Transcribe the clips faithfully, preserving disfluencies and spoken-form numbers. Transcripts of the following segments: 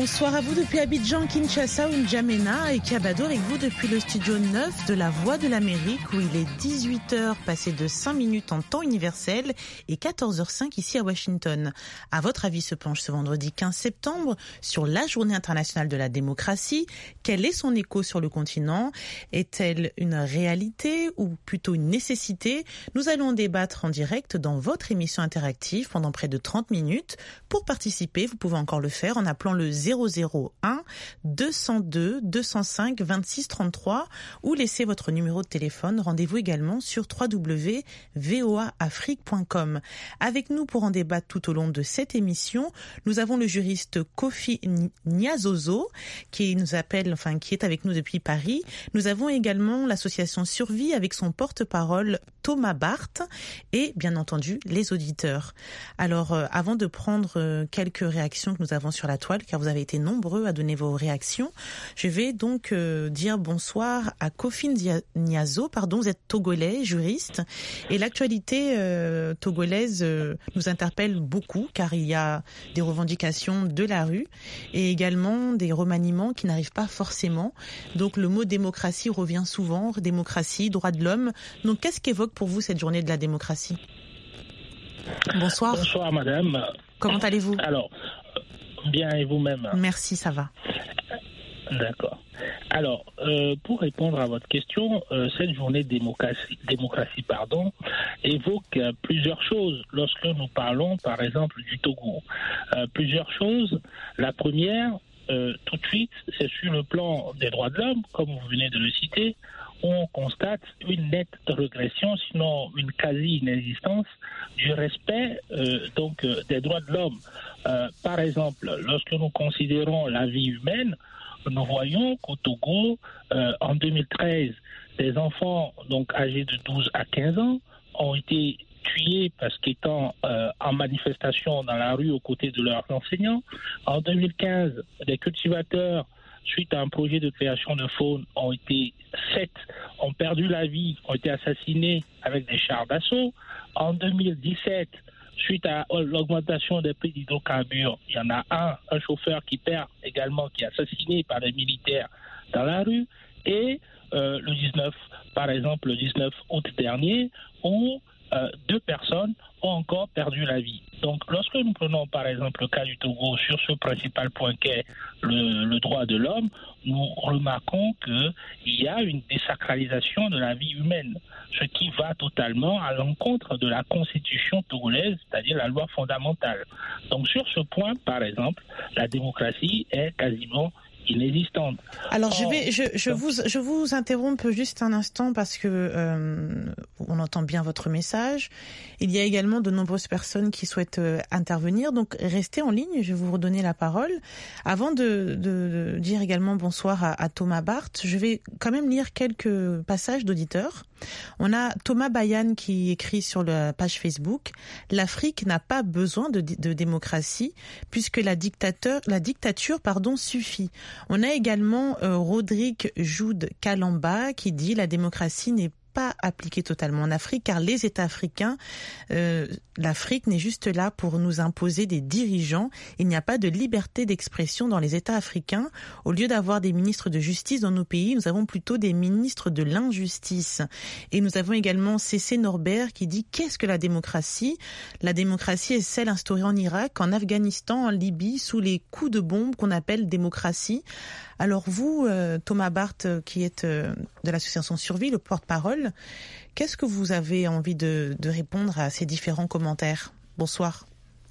Bonsoir à vous depuis Abidjan, Kinshasa ou N'Djamena et Kiabado avec vous depuis le studio neuf de la Voix de l'Amérique où il est dix-huit heures passées de cinq minutes en temps universel et quatorze heures cinq ici à Washington. À votre avis se penche ce vendredi quinze septembre sur la journée internationale de la démocratie. Quel est son écho sur le continent? Est-elle une réalité ou plutôt une nécessité? Nous allons débattre en direct dans votre émission interactive pendant près de trente minutes. Pour participer, vous pouvez encore le faire en appelant le zéro zéro un deux zéro deux deux zéro cinq vingt-six trente-trois ou laissez votre numéro de téléphone. Rendez-vous également sur w w w point v o a afrique point com. Avec nous pour en débattre tout au long de cette émission, nous avons le juriste Kofi Nyazozo qui nous appelle, enfin qui est avec nous depuis Paris. Nous avons également l'association Survie avec son porte-parole Thomas Barth et bien entendu les auditeurs. Alors euh, avant de prendre euh, quelques réactions que nous avons sur la toile, car vous avez été nombreux à donner vos réactions, je vais donc euh, dire bonsoir à Kofi Nyazo, pardon, vous êtes togolais, juriste, et l'actualité euh, togolaise euh, nous interpelle beaucoup car il y a des revendications de la rue et également des remaniements qui n'arrivent pas forcément. Donc le mot démocratie revient souvent, démocratie, droits de l'homme. Donc qu'est-ce qu'évoque pour vous cette journée de la démocratie? Bonsoir. Bonsoir madame. Comment allez-vous? Alors, bien et vous-même? Merci, ça va. D'accord. Alors, euh, pour répondre à votre question, euh, cette journée de démocratie, démocratie pardon, évoque euh, plusieurs choses lorsque nous parlons, par exemple, du Togo. Euh, plusieurs choses. La première, euh, tout de suite, c'est sur le plan des droits de l'homme, comme vous venez de le citer, où on constate une nette régression, sinon une quasi-inexistence du respect euh, donc euh, des droits de l'homme. Euh, par exemple, lorsque nous considérons la vie humaine, nous voyons qu'au Togo, euh, en deux mille treize, des enfants donc âgés de douze à quinze ans ont été tués parce qu'étant euh, en manifestation dans la rue aux côtés de leurs enseignants. En deux mille quinze, des cultivateurs, suite à un projet de création de faune, ont été sept, ont perdu la vie, ont été assassinés avec des chars d'assaut. En deux mille dix-sept, suite à l'augmentation des prix d'hydrocarbures, il y en a un, un chauffeur qui perd également, qui est assassiné par les militaires dans la rue. Et euh, le dix-neuf, par exemple, le dix-neuf août dernier, où euh, deux personnes ont encore perdu la vie. Donc, lorsque nous prenons, par exemple, le cas du Togo sur ce principal point qu'est le, le droit de l'homme, nous remarquons qu'il y a une désacralisation de la vie humaine, ce qui va totalement à l'encontre de la constitution togolaise, c'est-à-dire la loi fondamentale. Donc, sur ce point, par exemple, la démocratie est quasiment inexistante. Alors je vais, je, je vous, je vous interromps juste un instant parce que euh, on entend bien votre message. Il y a également de nombreuses personnes qui souhaitent euh, intervenir, donc restez en ligne. Je vais vous redonner la parole. Avant de, de, de dire également bonsoir à, à Thomas Barth, je vais quand même lire quelques passages d'auditeurs. On a Thomas Bayan qui écrit sur la page Facebook: l'Afrique n'a pas besoin de, de démocratie puisque la dictateur, la dictature, pardon, suffit. On a également euh, Rodrigue Joud Kalamba qui dit la démocratie n'est pas appliquée totalement en Afrique car les États africains, euh, l'Afrique n'est juste là pour nous imposer des dirigeants. Il n'y a pas de liberté d'expression dans les États africains. Au lieu d'avoir des ministres de justice dans nos pays, nous avons plutôt des ministres de l'injustice. Et nous avons également C C Norbert qui dit: qu'est-ce que la démocratie? La démocratie est celle instaurée en Irak, en Afghanistan, en Libye, sous les coups de bombe qu'on appelle démocratie. Alors vous, euh, Thomas Barth, qui êtes euh, de l'association Survie, le porte-parole, qu'est-ce que vous avez envie de, de répondre à ces différents commentaires? Bonsoir.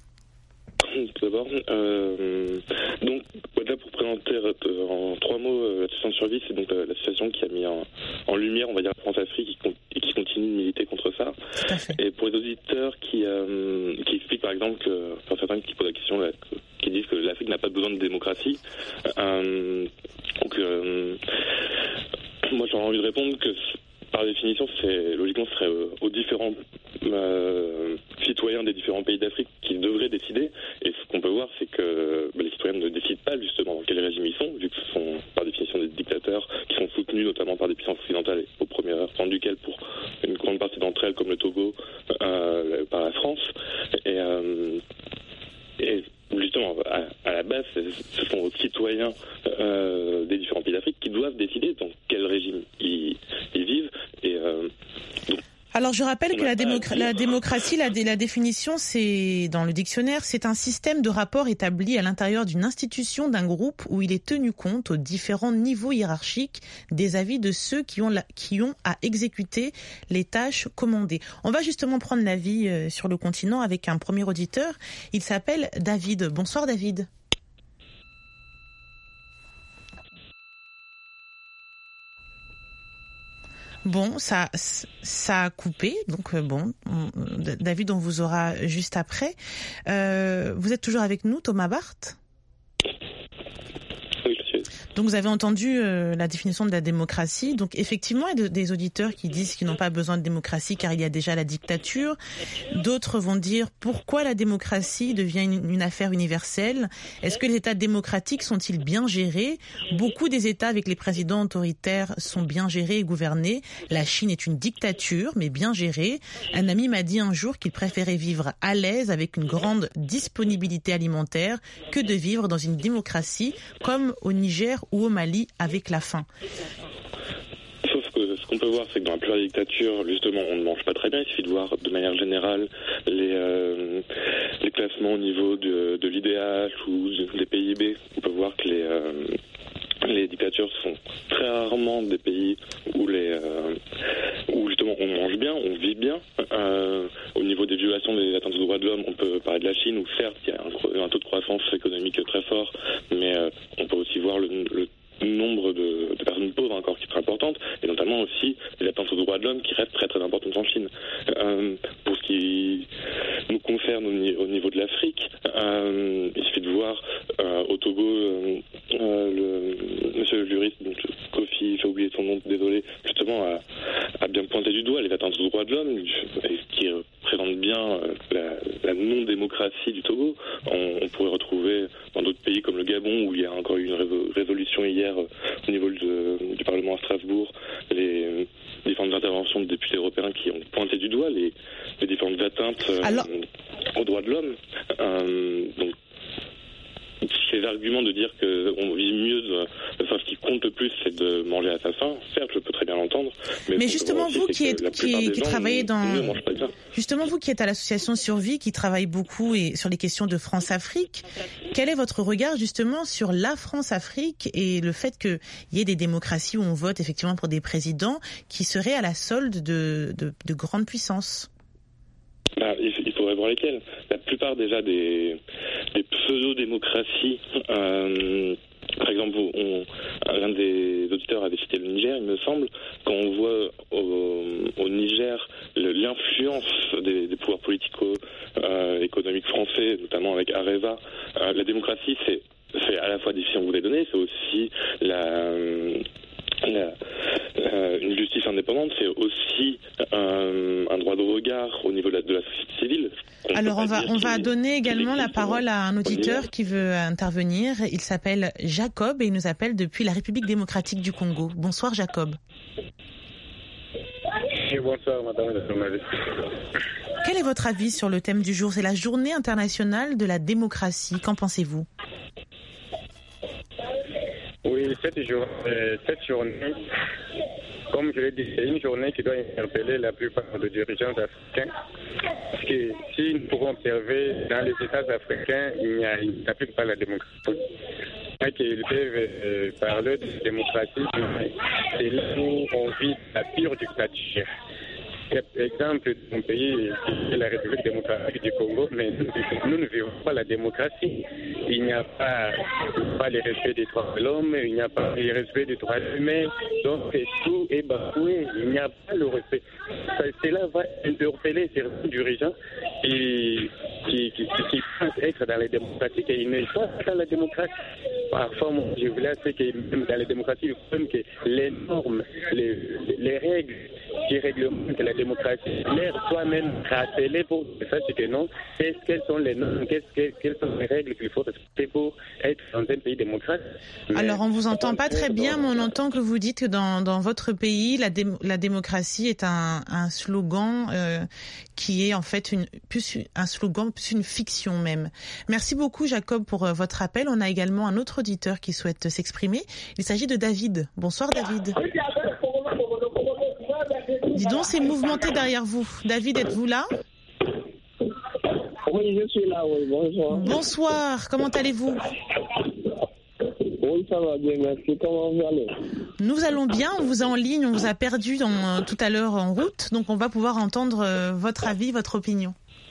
Tout d'abord, euh, donc là pour présenter euh, en trois mots euh, l'association Survie, c'est donc euh, l'association qui a mis en, en lumière, on va dire, la France-Afrique et qui continue de militer contre ça. Tout à fait. Et pour les auditeurs qui, euh, qui expliquent par exemple que, enfin certains qui posent la question, là, que, qui disent que l'Afrique n'a pas besoin de démocratie, euh, donc euh, moi j'aurais envie de répondre que par définition, c'est logiquement ce serait euh, aux différents euh, citoyens des différents pays d'Afrique qui devraient décider. Et ce qu'on peut voir, c'est que bah, les citoyens ne décident pas justement dans quel régime ils sont, vu que ce sont par définition des dictateurs qui sont soutenus notamment par des puissances occidentales, et au premier rang duquel pour une grande partie d'entre elles, comme le Togo, euh, par la France. Et, euh, et justement, à, à la base, ce sont aux, citoyens euh, des différents pays d'Afrique qui doivent décider dans quel régime ils, ils vivent. Et, euh, donc, Alors je rappelle que la, démocra- la démocratie, la, dé- la définition, c'est dans le dictionnaire, c'est un système de rapports établi à l'intérieur d'une institution, d'un groupe, où il est tenu compte aux différents niveaux hiérarchiques des avis de ceux qui ont, la, qui ont à exécuter les tâches commandées. On va justement prendre l'avis euh, sur le continent avec un premier auditeur. Il s'appelle David. Bonsoir David. Bon, ça, ça a coupé, donc bon, on, David, on vous aura juste après. Euh, vous êtes toujours avec nous, Thomas Barth ? Oui, je suis. Donc vous avez entendu euh, la définition de la démocratie. Donc effectivement, il y a des auditeurs qui disent qu'ils n'ont pas besoin de démocratie car il y a déjà la dictature. D'autres vont dire pourquoi la démocratie devient une, une affaire universelle. Est-ce que les États démocratiques sont-ils bien gérés ? Beaucoup des États avec les présidents autoritaires sont bien gérés et gouvernés. La Chine est une dictature, mais bien gérée. Un ami m'a dit un jour qu'il préférait vivre à l'aise avec une grande disponibilité alimentaire que de vivre dans une démocratie comme au Niger ou au Mali avec la faim. Sauf que ce qu'on peut voir, c'est que dans la plupart des dictatures, justement, on ne mange pas très bien. Il suffit de voir de manière générale les, euh, les classements au niveau de, de l'I D H ou des P I B. On peut voir que les, euh, les dictatures sont très rarement des pays où, les, euh, où justement on mange bien, on vit bien. Euh, au niveau des violations des atteintes aux droits de l'homme, on peut parler de la Chine où certes il y a un, un taux de croissance économique très fort, mais euh, on peut aussi voir le, le nombre de, de personnes pauvres encore qui est très importante, et notamment aussi les atteintes aux droits de l'homme qui restent très très importantes en Chine. Euh, pour ce qui nous concerne au, au niveau de l'Afrique, euh, il suffit de voir euh, au Togo, euh, euh, le monsieur le juriste, donc Kofi, j'ai oublié son nom, désolé, justement a, a bien pointé du doigt les atteintes aux droits de l'homme, qui représente bien euh, la, la non-démocratie du Togo. On, on pourrait retrouver dans d'autres pays comme le Gabon, où il y a encore eu une résol- résolution hier euh, au niveau de, du Parlement à Strasbourg, les euh, différentes interventions de députés européens qui ont pointé du doigt les, les différentes atteintes euh, Alors... aux droits de l'homme. Euh, donc, ces arguments de dire qu'on vit mieux, de, enfin, ce qui compte le plus, c'est de manger à sa faim. Certes, je peux très bien l'entendre. Mais, mais justement, vous qui, êtes, qui, qui travaillez dans... Justement, vous qui êtes à l'association Survie, qui travaille beaucoup et sur les questions de France-Afrique, quel est votre regard justement sur la France-Afrique et le fait qu'il y ait des démocraties où on vote effectivement pour des présidents qui seraient à la solde de, de, de grandes puissances ? Bah, il faudrait voir lesquelles. La plupart déjà des, des pseudo-démocraties, euh, par exemple, on, l'un des auditeurs avait cité le Niger, il me semble, quand on voit au, au Niger le, l'influence des, des pouvoirs politico-économiques euh, français, notamment avec Areva, euh, la démocratie, c'est, c'est à la fois difficile à vous les donner, c'est aussi la... La, euh, une justice indépendante, c'est aussi euh, un droit de regard au niveau de la, de la société civile. On Alors on va on va donner également la parole à un auditeur qui veut intervenir. Il s'appelle Jacob et il nous appelle depuis la République démocratique du Congo. Bonsoir Jacob. Et bonsoir madame la journaliste. Quel est votre avis sur le thème du jour ? C'est la journée internationale de la démocratie. Qu'en pensez-vous ? Oui, cette journée, cette journée, comme je l'ai dit, c'est une journée qui doit interpeller la plupart des dirigeants africains. Parce que si nous pouvons observer dans les États africains, il n'y a, ils n'appliquent pas la démocratie. Et qu'ils peuvent euh, parler de démocratie, c'est là où on vit la pure dictature. Exemple de mon pays, c'est la République démocratique du Congo, mais nous ne vivons pas la démocratie. Il n'y a pas, pas le respect des droits de l'homme, il n'y a pas le respect des droits humains, donc tout est bafoué, il n'y a pas le respect. Cela va interpeller certains dirigeants qui, qui, qui, qui pensent être dans la démocratie et ils ne sont pas dans la démocratie. Parfois, moi, je voulais dire que même dans la démocratie, il faut que les normes, les, les règles qui réglementent la démocratie. Mais toi-même rappeler pour ça, c'est que non, quelles sont les normes, quelles sont les règles qu'il faut respecter pour être dans un pays démocrate. Mais alors, on vous entend pas très bien, mais on entend que vous dites que dans, dans votre pays, la, dé, la démocratie est un, un slogan euh, qui est en fait une, plus un slogan, plus une fiction même. Merci beaucoup, Jacob, pour euh, votre appel. On a également un autre auditeur qui souhaite s'exprimer. Il s'agit de David. Bonsoir, David. Dis donc, c'est mouvementé derrière vous. David, êtes-vous là ? Oui, je suis là, oui, bonsoir. Bonsoir, comment allez-vous ? Oui, ça va bien, merci. Comment vous allez ? Nous allons bien, on vous a en ligne, on vous a perdu dans, euh, tout à l'heure en route, donc on va pouvoir entendre euh, votre avis, votre opinion.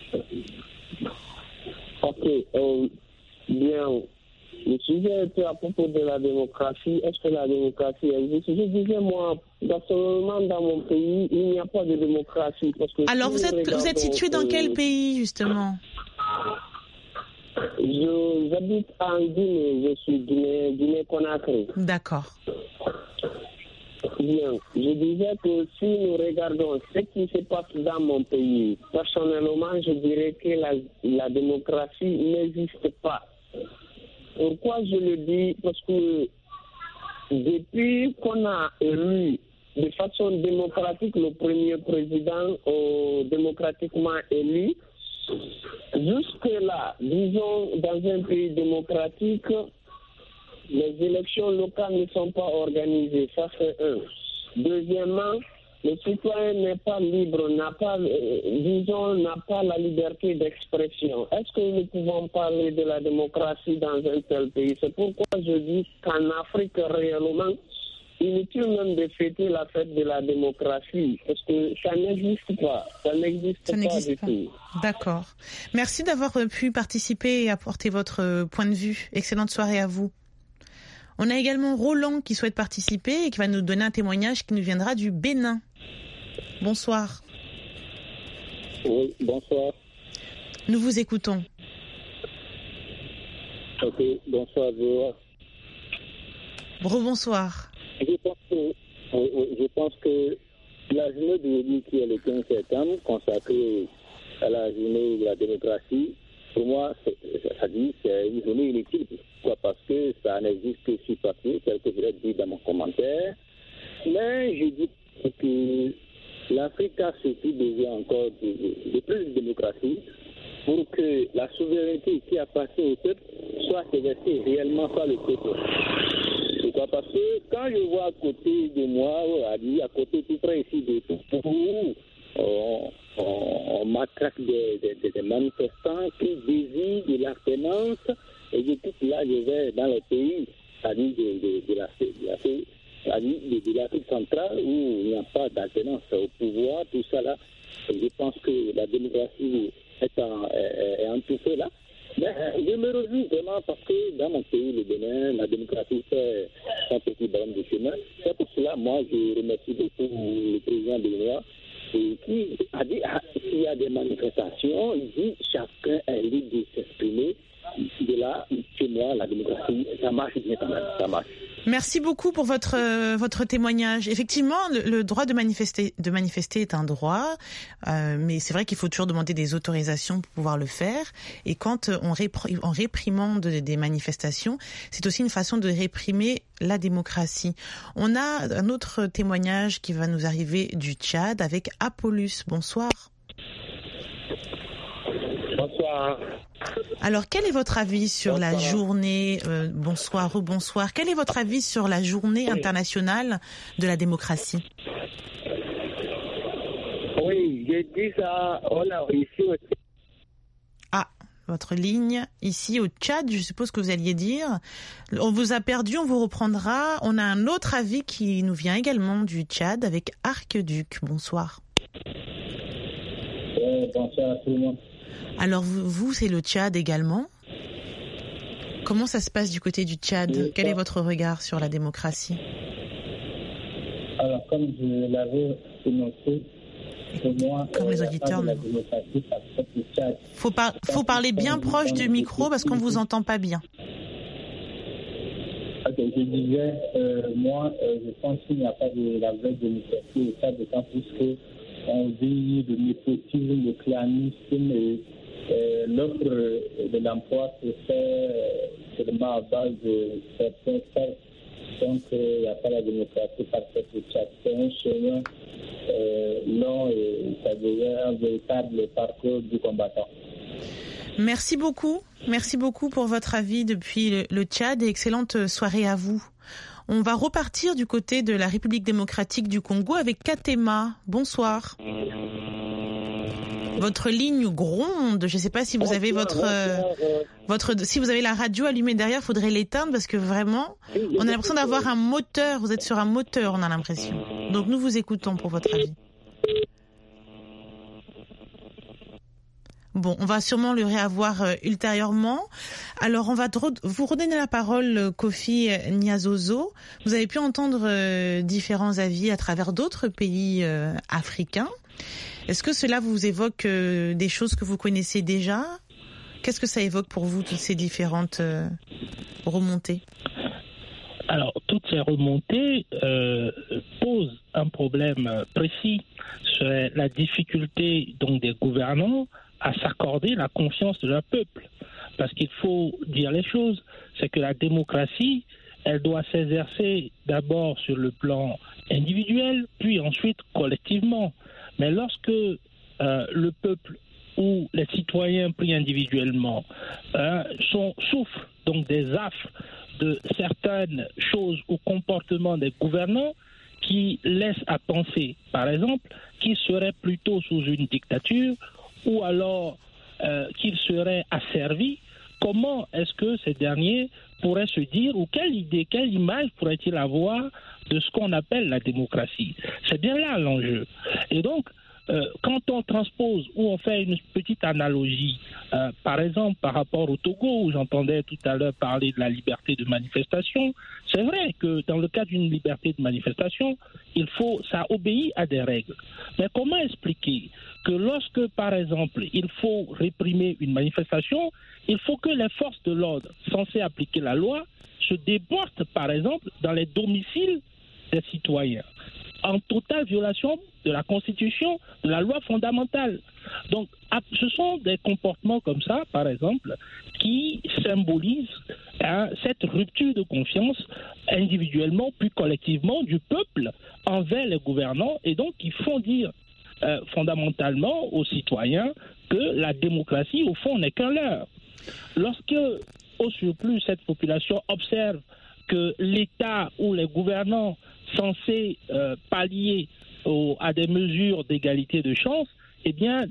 Ok, euh, bien. Le sujet était à propos de la démocratie. Est-ce que la démocratie existe ? Je disais, moi, personnellement, dans mon pays, il n'y a pas de démocratie. Parce que Alors, si vous êtes, vous êtes situé dans quel pays, justement ? Je, j'habite en Guinée, je suis Guinée, Guinée-Conakry. D'accord. Bien, je disais que si nous regardons ce qui se passe dans mon pays, personnellement, je dirais que la, la démocratie n'existe pas. Pourquoi je le dis ? Parce que depuis qu'on a élu de façon démocratique le premier président euh, démocratiquement élu, jusque-là, disons, dans un pays démocratique, les élections locales ne sont pas organisées. Ça, c'est un. Deuxièmement, le citoyen n'est pas libre, n'a pas, euh, disons, n'a pas la liberté d'expression. Est-ce que nous pouvons parler de la démocratie dans un tel pays ? C'est pourquoi je dis qu'en Afrique, réellement, inutile même de fêter la fête de la démocratie, parce que ça n'existe pas. Ça n'existe ça pas n'existe du pas. tout. D'accord. Merci d'avoir pu participer et apporter votre point de vue. Excellente soirée à vous. On a également Roland qui souhaite participer et qui va nous donner un témoignage qui nous viendra du Bénin. Bonsoir. Oui, bonsoir. Nous vous écoutons. Ok, bonsoir, Zéa. Rebonsoir. Je pense que, je pense que la journée d'aujourd'hui, qui est le quinze septembre, consacrée à la journée de la démocratie, pour moi, c'est, ça dit, c'est une journée inutile. Pourquoi ? Parce que ça n'existe que sur papier, tel que je l'ai dit dans mon commentaire. Mais je dis que l'Afrique a surtout besoin encore de, de, de plus de démocratie pour que la souveraineté qui appartient au peuple soit exercée réellement par le peuple. Pourquoi ? Parce que quand je vois à côté de moi, à côté tout près ici de tout, on, on, on matraque des, des, des manifestants qui désirent de l'alternance, et je dis que là, je vais dans le pays, c'est-à-dire de, de, de, la, de, la, c'est-à-dire de, de l'Afrique centrale, où il n'y a pas d'alternance au pouvoir, tout ça là. Et je pense que la démocratie est en, est, est en tout fait là. Mais je me réjouis vraiment parce que dans mon pays, le Bénin, la démocratie fait un petit bonhomme de chemin. C'est pour cela, moi, je remercie beaucoup le président béninois qui a dit ah, s'il y a des manifestations, il dit chacun est libre de s'exprimer. De là, chez moi, la démocratie, ça marche bien quand même, ça marche. Merci beaucoup pour votre euh, votre témoignage. Effectivement, le, le droit de manifester de manifester est un droit, euh, mais c'est vrai qu'il faut toujours demander des autorisations pour pouvoir le faire. Et quand on, répr- on réprimande des manifestations, c'est aussi une façon de réprimer la démocratie. On a un autre témoignage qui va nous arriver du Tchad avec Apollus. Bonsoir. Bonsoir. Alors, quel est votre avis sur bonsoir. la journée, euh, bonsoir, rebonsoir, quel est votre avis sur la journée oui. internationale de la démocratie ? Oui, j'ai dit ça, on a ici au... Ah, votre ligne, ici au Tchad, je suppose que vous alliez dire. On vous a perdu, on vous reprendra. On a un autre avis qui nous vient également du Tchad avec Arc-Duc. Bonsoir. Oui, bonsoir à tout le monde. Alors vous, c'est le Tchad également. Comment ça se passe du côté du Tchad ? Oui, Quel est votre regard sur la démocratie ? Alors, comme je l'avais noté, pour moi, comme les auditeurs, la démocratie, ça se passe au Tchad. Faut, par, faut parler bien proche du micro parce qu'on vous entend pas bien. Ok. je disais, euh, moi, euh, je pense qu'il n'y a pas de la vraie démocratie au Tchad, d'autant plus qu'on vit de népotisme, de clanisme et euh, l'offre de l'emploi se fait euh, seulement à base de certains faits. Donc, il euh, n'y a pas la démocratie parfaite au Tchad. C'est un chemin euh, long et ça devient un véritable parcours du combattant. Merci beaucoup. Merci beaucoup pour votre avis depuis le, le Tchad et excellente soirée à vous. On va repartir du côté de la République démocratique du Congo avec Katema. Bonsoir. Votre ligne gronde. Je ne sais pas si vous avez votre, euh, votre, si vous avez la radio allumée derrière, il faudrait l'éteindre parce que vraiment, on a l'impression d'avoir un moteur. Vous êtes sur un moteur, on a l'impression. Donc nous vous écoutons pour votre avis. Bon, on va sûrement le réavoir euh, ultérieurement. Alors, on va re- vous redonner la parole, Kofi Nyazozo. Vous avez pu entendre euh, différents avis à travers d'autres pays euh, africains. Est-ce que cela vous évoque euh, des choses que vous connaissez déjà ? Qu'est-ce que ça évoque pour vous, toutes ces différentes euh, remontées ? Alors, toutes ces remontées euh, posent un problème précis sur la difficulté donc des gouvernants à s'accorder la confiance de leur peuple. Parce qu'il faut dire les choses, c'est que la démocratie, elle doit s'exercer d'abord sur le plan individuel, puis ensuite collectivement. Mais lorsque euh, le peuple ou les citoyens pris individuellement euh, sont, souffrent donc des affres de certaines choses ou comportements des gouvernants qui laissent à penser, par exemple, qu'ils seraient plutôt sous une dictature ou alors euh, qu'ils seraient asservis, comment est-ce que ces derniers pourraient se dire, ou quelle idée, quelle image pourrait-il avoir de ce qu'on appelle la démocratie ? C'est bien là l'enjeu. Et donc, euh, quand on transpose ou on fait une petite analogie, euh, par exemple par rapport au Togo, où j'entendais tout à l'heure parler de la liberté de manifestation, c'est vrai que dans le cas d'une liberté de manifestation, il faut, ça obéit à des règles. Mais comment expliquer que lorsque, par exemple, il faut réprimer une manifestation, il faut que les forces de l'ordre censées appliquer la loi se déportent, par exemple, dans les domiciles des citoyens, en totale violation de la Constitution, de la loi fondamentale. Donc, ce sont des comportements comme ça, par exemple, qui symbolisent hein, cette rupture de confiance individuellement puis collectivement du peuple envers les gouvernants et donc qui font dire euh, fondamentalement aux citoyens que la démocratie, au fond, n'est qu'un leurre. Lorsque, au surplus, cette population observe que l'État ou les gouvernants censés euh, pallier au, à des mesures d'égalité de chance, eh bien,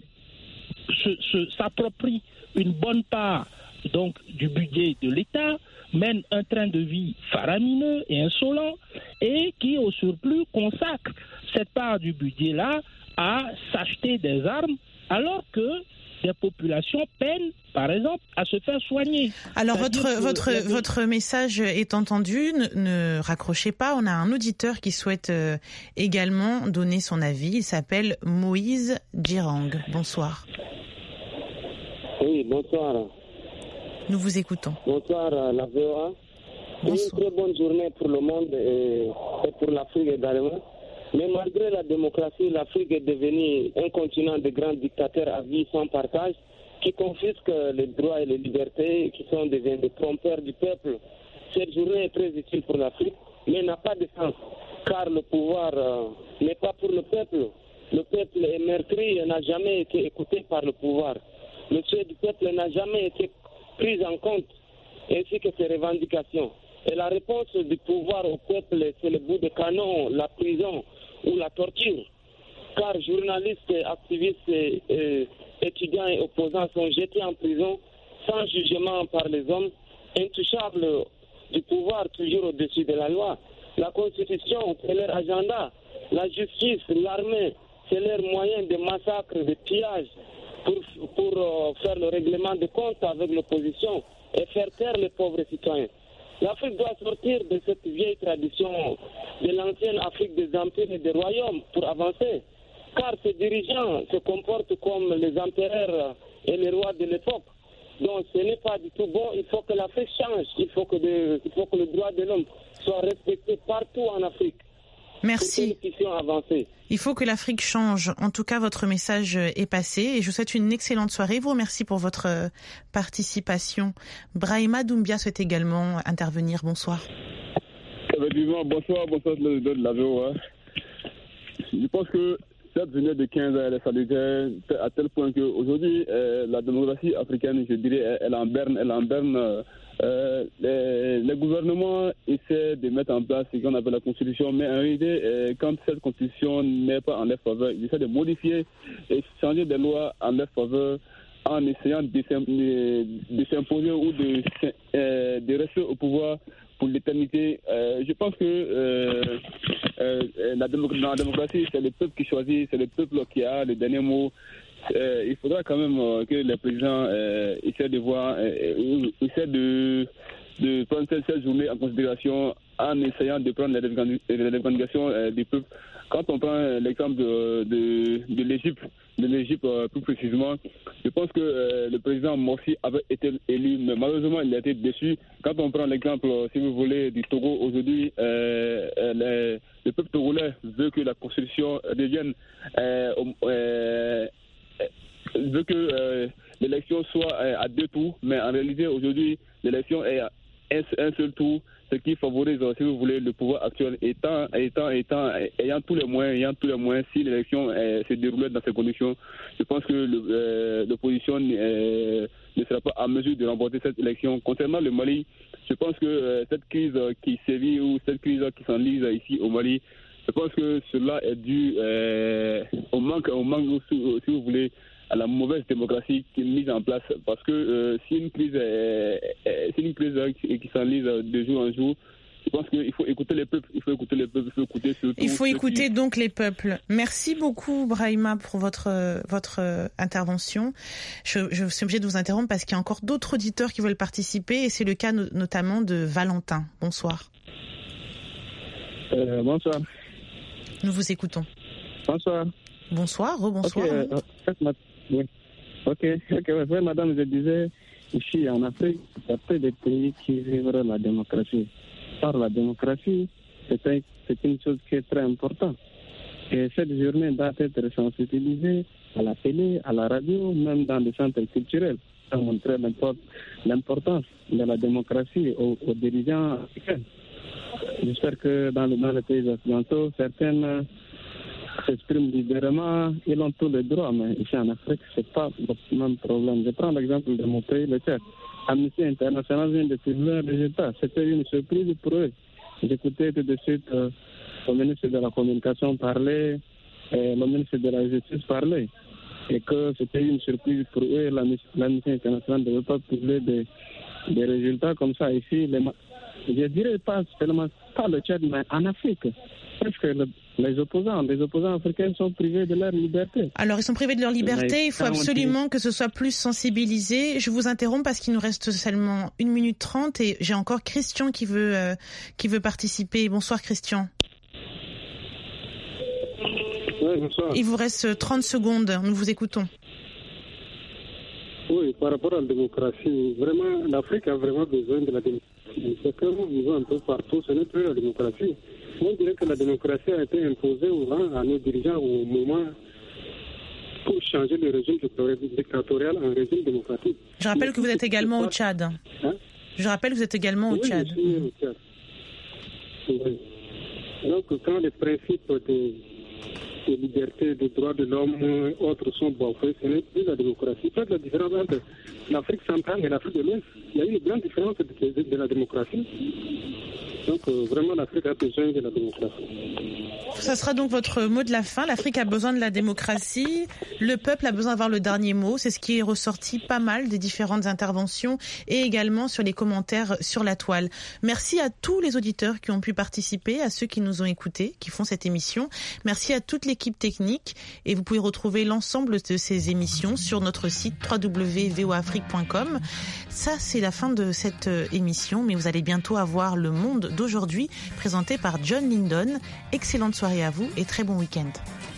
se, se, s'approprient une bonne part donc, du budget de l'État, mènent un train de vie faramineux et insolent, et qui, au surplus, consacre cette part du budget-là à s'acheter des armes, alors que des populations peinent, par exemple, à se faire soigner. Alors, votre, votre, la... votre message est entendu. Ne, ne raccrochez pas. On a un auditeur qui souhaite euh, également donner son avis. Il s'appelle Moïse Djirang. Bonsoir. Oui, bonsoir. Nous vous écoutons. Bonsoir, la V O A. Bonsoir. Une très bonne journée pour le monde et, et pour l'Afrique également. Mais malgré la démocratie, l'Afrique est devenue un continent de grands dictateurs à vie sans partage, qui confisquent les droits et les libertés, qui sont devenus des trompeurs du peuple. Cette journée est très utile pour l'Afrique, mais n'a pas de sens, car le pouvoir euh, n'est pas pour le peuple. Le peuple est meurtri et n'a jamais été écouté par le pouvoir. Le souhait du peuple n'a jamais été pris en compte, ainsi que ses revendications. Et la réponse du pouvoir au peuple, c'est le bout de canon, la prison ou la torture. Car journalistes, activistes, et, et, étudiants et opposants sont jetés en prison sans jugement par les hommes, intouchables du pouvoir, toujours au-dessus de la loi. La Constitution, c'est leur agenda. La justice, l'armée, c'est leur moyen de massacre, de pillage pour, pour euh, faire le règlement de compte avec l'opposition et faire taire les pauvres citoyens. L'Afrique doit sortir de cette vieille tradition de l'ancienne Afrique des empires et des royaumes pour avancer. Car ces dirigeants se comportent comme les empereurs et les rois de l'époque. Donc ce n'est pas du tout bon. Il faut que l'Afrique change. Il faut que, de, il faut que le droit de l'homme soit respecté partout en Afrique. Merci. Avancer. Il faut que l'Afrique change. En tout cas, votre message est passé et je vous souhaite une excellente soirée. Je vous remercie pour votre participation. Brahima Doumbia souhaite également intervenir. Bonsoir. Effectivement, bonsoir, bonsoir de la Jo. Hein. Je pense que cette journée de quinze elle est salutaire à tel point qu'aujourd'hui, euh, la démocratie africaine, je dirais, elle est en berne, elle est en berne. Euh, Euh, les, les gouvernements essaient de mettre en place ce qu'on appelle la constitution, mais en réalité, euh, quand cette constitution n'est pas en leur faveur, ils essaient de modifier et changer des lois en leur faveur en essayant de, de, de s'imposer ou de, euh, de rester au pouvoir pour l'éternité. Euh, je pense que euh, euh, la démocratie, dans la démocratie, c'est le peuple qui choisit, c'est le peuple qui a le dernier mot. Euh, il faudra quand même euh, que les présidents euh, essaient de voir, euh, essaient de, de prendre cette, cette journée en considération en essayant de prendre les revendications euh, du peuple. Quand on prend l'exemple de, de, de l'Égypte, de l'Égypte euh, plus précisément, je pense que euh, le président Morsi avait été élu, mais malheureusement il a été déçu. Quand on prend l'exemple, euh, si vous voulez, du Togo aujourd'hui, euh, les, le peuple togolais veut que la constitution devienne euh, euh, veut que euh, l'élection soit euh, à deux tours, mais en réalité, aujourd'hui, l'élection est à un, un seul tour, ce qui favorise, si vous voulez, le pouvoir actuel étant, étant, étant, ayant tous les moyens, ayant tous les moyens, si l'élection euh, se déroulait dans ces conditions, je pense que le, euh, l'opposition euh, ne sera pas à mesure de remporter cette élection. Concernant le Mali, je pense que euh, cette crise qui sévit ou cette crise qui s'enlise ici au Mali, je pense que cela est dû euh, au manque, au manque, si vous voulez, à la mauvaise démocratie qui est mise en place. Parce que euh, si une crise, est, est, si une crise qui, qui s'enlise de jour en jour, je pense qu'il faut écouter les peuples. Il faut écouter les peuples. Il faut écouter surtout. Il faut écouter qui... donc les peuples. Merci beaucoup, Brahima, pour votre votre intervention. Je, je suis obligée de vous interrompre parce qu'il y a encore d'autres auditeurs qui veulent participer et c'est le cas no- notamment de Valentin. Bonsoir. Euh, bonsoir. Nous vous écoutons. Bonsoir. Bonsoir, rebonsoir. Okay, euh, oui. Ok, ok, ouais, madame, je disais, ici en Afrique, il y a peu de pays qui vivent la démocratie. Par la démocratie, c'est, un, c'est une chose qui est très importante. Et cette journée doit être sensibilisée à la télé, à la radio, même dans les centres culturels, pour montrer l'importance de la démocratie aux, aux dirigeants africains. J'espère que dans, le, dans les pays occidentaux, certaines s'expriment librement, ils ont tous les droits, mais ici en Afrique, ce n'est pas le même problème. Je prends l'exemple de mon pays, le Tchad. Amnesty International vient de publier un résultat. C'était une surprise pour eux. J'écoutais tout de suite euh, le ministre de la Communication parler, et le ministre de la Justice parler, et que c'était une surprise pour eux. L'Amnesty International ne veut pas publier des, des résultats comme ça ici. Les, je dirais pas seulement pas le Tchad, mais en Afrique. Parce que le, les opposants, les opposants africains sont privés de leur liberté. Alors, ils sont privés de leur liberté. Il faut absolument que ce soit plus sensibilisé. Je vous interromps parce qu'il nous reste seulement une minute trente et j'ai encore Christian qui veut, euh, qui veut participer. Bonsoir, Christian. Oui, bonsoir. Il vous reste trente secondes. Nous vous écoutons. Oui, par rapport à la démocratie, vraiment, l'Afrique a vraiment besoin de la démocratie. C'est que nous vivons un peu partout, ce n'est plus la démocratie. On dirait que la démocratie a été imposée au rang, à nos dirigeants au moment pour changer le régime dictatorial en régime démocratique. Je rappelle que vous êtes également au Tchad. Hein? Je rappelle que vous êtes également au oui, Tchad. Je suis au Tchad. Oui. Donc, quand les principes de, de liberté, de droits de l'homme et autres sont bafoués, ce n'est plus la démocratie. Faites la différence entre l'Afrique centrale et l'Afrique de l'Ouest. Il y a une grande différence de, de, de la démocratie. Donc, euh, vraiment, l'Afrique a besoin de la démocratie. Ça sera donc votre mot de la fin. L'Afrique a besoin de la démocratie. Le peuple a besoin d'avoir le dernier mot. C'est ce qui est ressorti pas mal des différentes interventions et également sur les commentaires sur la toile. Merci à tous les auditeurs qui ont pu participer, à ceux qui nous ont écoutés, qui font cette émission. Merci à toute l'équipe technique et vous pouvez retrouver l'ensemble de ces émissions sur notre site w w w point v o afrique point com. Ça, c'est la fin de cette émission, mais vous allez bientôt avoir Le Monde d'aujourd'hui, présenté par John Lindon. Excellente soirée à vous et très bon week-end.